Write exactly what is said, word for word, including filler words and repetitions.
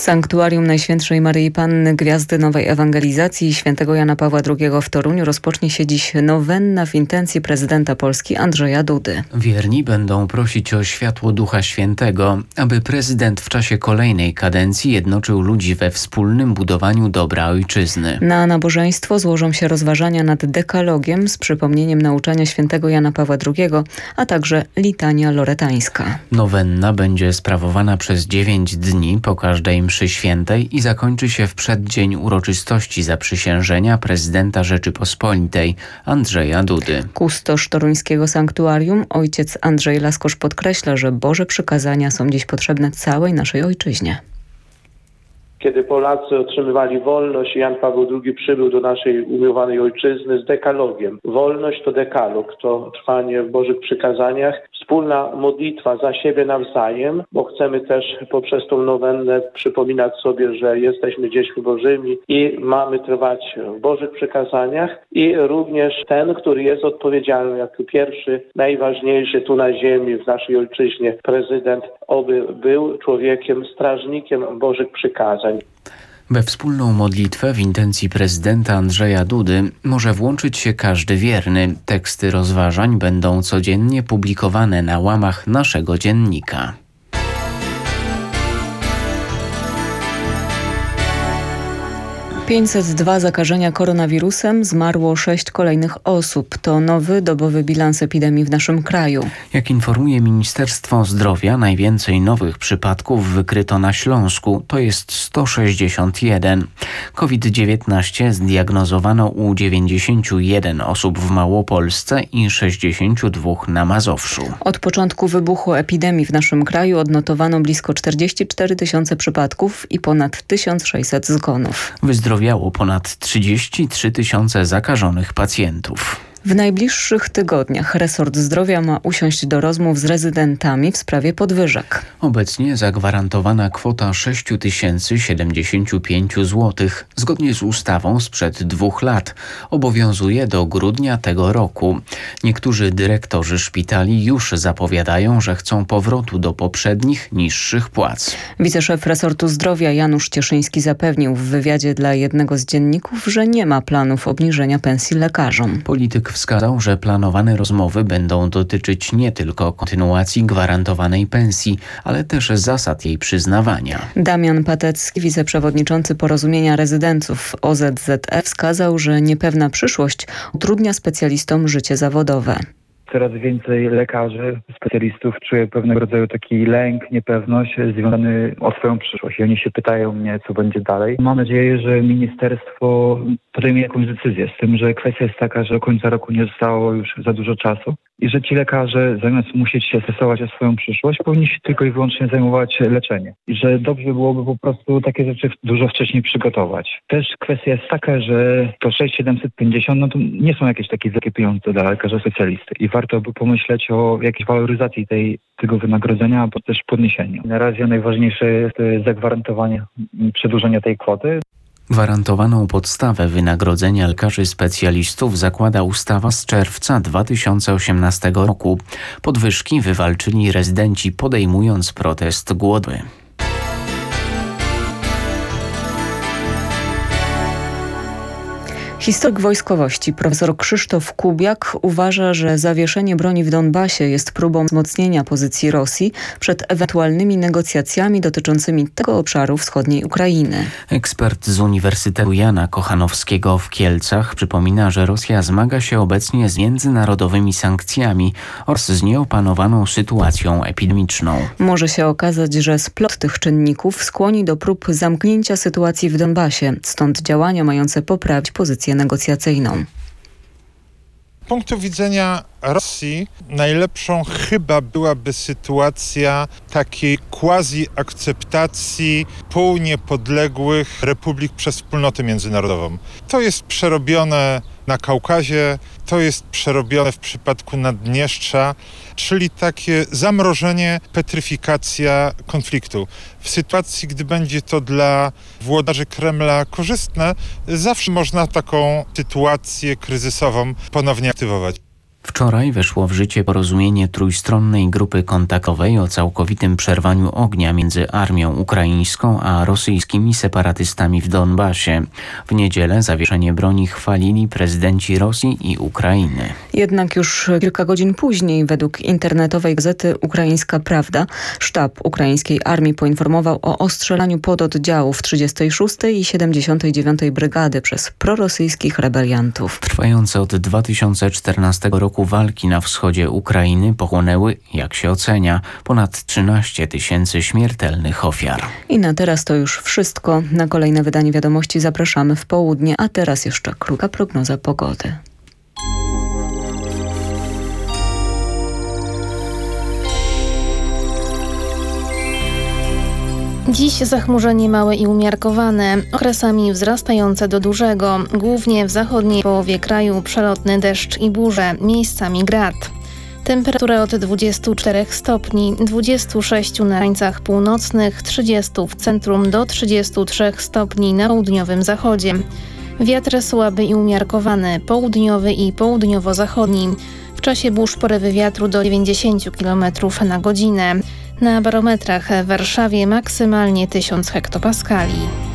Sanktuarium Najświętszej Maryi Panny Gwiazdy Nowej Ewangelizacji świętego Jana Pawła drugiego w Toruniu rozpocznie się dziś nowenna w intencji prezydenta Polski Andrzeja Dudy. Wierni będą prosić o światło Ducha Świętego, aby prezydent w czasie kolejnej kadencji jednoczył ludzi we wspólnym budowaniu dobra ojczyzny. Na nabożeństwo złożą się rozważania nad dekalogiem z przypomnieniem nauczania świętego Jana Pawła drugiego, a także litania loretańska. Nowenna będzie sprawowana przez dziewięć dni po każdej mszy świętej i zakończy się w przeddzień uroczystości zaprzysiężenia prezydenta Rzeczypospolitej Andrzeja Dudy. Kustosz toruńskiego sanktuarium, ojciec Andrzej Laskosz, podkreśla, że Boże przykazania są dziś potrzebne całej naszej ojczyźnie. Kiedy Polacy otrzymywali wolność, Jan Paweł drugi przybył do naszej umiłowanej ojczyzny z dekalogiem. Wolność to dekalog, to trwanie w Bożych przykazaniach, wspólna modlitwa za siebie nawzajem, bo chcemy też poprzez tą nowennę przypominać sobie, że jesteśmy dziećmi Bożymi i mamy trwać w Bożych przykazaniach i również ten, który jest odpowiedzialny jako pierwszy, najważniejszy tu na ziemi, w naszej ojczyźnie, prezydent, oby był człowiekiem, strażnikiem Bożych przykazań. We wspólną modlitwę w intencji prezydenta Andrzeja Dudy może włączyć się każdy wierny. Teksty rozważań będą codziennie publikowane na łamach naszego dziennika. pięćset dwa zakażenia koronawirusem, zmarło sześć kolejnych osób. To nowy dobowy bilans epidemii w naszym kraju. Jak informuje Ministerstwo Zdrowia, najwięcej nowych przypadków wykryto na Śląsku, to jest sto sześćdziesiąt jeden. COVID dziewiętnaście zdiagnozowano u dziewięćdziesięciu jeden osób w Małopolsce i sześćdziesięciu dwóch na Mazowszu. Od początku wybuchu epidemii w naszym kraju odnotowano blisko czterdzieści cztery tysiące przypadków i ponad tysiąc sześćset zgonów. Wyzdrowiało ponad trzydzieści trzy tysiące zakażonych pacjentów. W najbliższych tygodniach resort zdrowia ma usiąść do rozmów z rezydentami w sprawie podwyżek. Obecnie zagwarantowana kwota sześć tysięcy siedemdziesiąt pięć złotych, zgodnie z ustawą sprzed dwóch lat, obowiązuje do grudnia tego roku. Niektórzy dyrektorzy szpitali już zapowiadają, że chcą powrotu do poprzednich, niższych płac. Wiceszef resortu zdrowia Janusz Cieszyński zapewnił w wywiadzie dla jednego z dzienników, że nie ma planów obniżenia pensji lekarzom. Polityk wskazał, że planowane rozmowy będą dotyczyć nie tylko kontynuacji gwarantowanej pensji, ale też zasad jej przyznawania. Damian Patecki, wiceprzewodniczący Porozumienia Rezydentów O Z Z E, wskazał, że niepewna przyszłość utrudnia specjalistom życie zawodowe. Coraz więcej lekarzy, specjalistów czuje pewnego rodzaju taki lęk, niepewność związany o swoją przyszłość. I oni się pytają mnie, co będzie dalej. Mam nadzieję, że ministerstwo podejmie jakąś decyzję, z tym, że kwestia jest taka, że do końca roku nie zostało już za dużo czasu i że ci lekarze, zamiast musieć się stresować o swoją przyszłość, powinni się tylko i wyłącznie zajmować leczeniem. I że dobrze byłoby po prostu takie rzeczy dużo wcześniej przygotować. Też kwestia jest taka, że to sześć tysięcy siedemset pięćdziesiąt no to nie są jakieś takie wielkie pieniądze dla lekarza specjalisty i warto by pomyśleć o jakiejś waloryzacji tej, tego wynagrodzenia, albo też podniesieniu. Na razie najważniejsze jest zagwarantowanie przedłużenia tej kwoty. Gwarantowaną podstawę wynagrodzenia lekarzy specjalistów zakłada ustawa z czerwca dwa tysiące osiemnastego roku. Podwyżki wywalczyli rezydenci, podejmując protest głodowy. Historyk wojskowości profesor Krzysztof Kubiak uważa, że zawieszenie broni w Donbasie jest próbą wzmocnienia pozycji Rosji przed ewentualnymi negocjacjami dotyczącymi tego obszaru wschodniej Ukrainy. Ekspert z Uniwersytetu Jana Kochanowskiego w Kielcach przypomina, że Rosja zmaga się obecnie z międzynarodowymi sankcjami oraz z nieopanowaną sytuacją epidemiczną. Może się okazać, że splot tych czynników skłoni do prób zamknięcia sytuacji w Donbasie, stąd działania mające poprawić pozycję negocjacyjną. Z punktu widzenia Rosji najlepszą chyba byłaby sytuacja takiej quasi-akceptacji półniepodległych republik przez wspólnotę międzynarodową. To jest przerobione na Kaukazie, to jest przerobione w przypadku Naddniestrza, czyli takie zamrożenie, petryfikacja konfliktu. W sytuacji, gdy będzie to dla włodarzy Kremla korzystne, zawsze można taką sytuację kryzysową ponownie aktywować. Wczoraj weszło w życie porozumienie trójstronnej grupy kontaktowej o całkowitym przerwaniu ognia między armią ukraińską a rosyjskimi separatystami w Donbasie. W niedzielę zawieszenie broni chwalili prezydenci Rosji i Ukrainy. Jednak już kilka godzin później, według internetowej gazety Ukraińska Prawda, sztab ukraińskiej armii poinformował o ostrzelaniu pododdziałów trzydziestej szóstej i siedemdziesiątej dziewiątej Brygady przez prorosyjskich rebeliantów. Trwające od dwa tysiące czternastego roku walki na wschodzie Ukrainy pochłonęły, jak się ocenia, ponad trzynaście tysięcy śmiertelnych ofiar. I na teraz to już wszystko. Na kolejne wydanie wiadomości zapraszamy w południe, a teraz jeszcze krótka prognoza pogody. Dziś zachmurzenie małe i umiarkowane, okresami wzrastające do dużego. Głównie w zachodniej połowie kraju przelotny deszcz i burze, miejscami grad. Temperatura od dwudziestu czterech stopni, dwudziestu sześciu na krańcach północnych, trzydziestu w centrum do trzydziestu trzech stopni na południowym zachodzie. Wiatr słaby i umiarkowany, południowy i południowo-zachodni. W czasie burz porywy wiatru do dziewięćdziesięciu kilometrów na godzinę. Na barometrach w Warszawie maksymalnie tysiąc hektopaskali.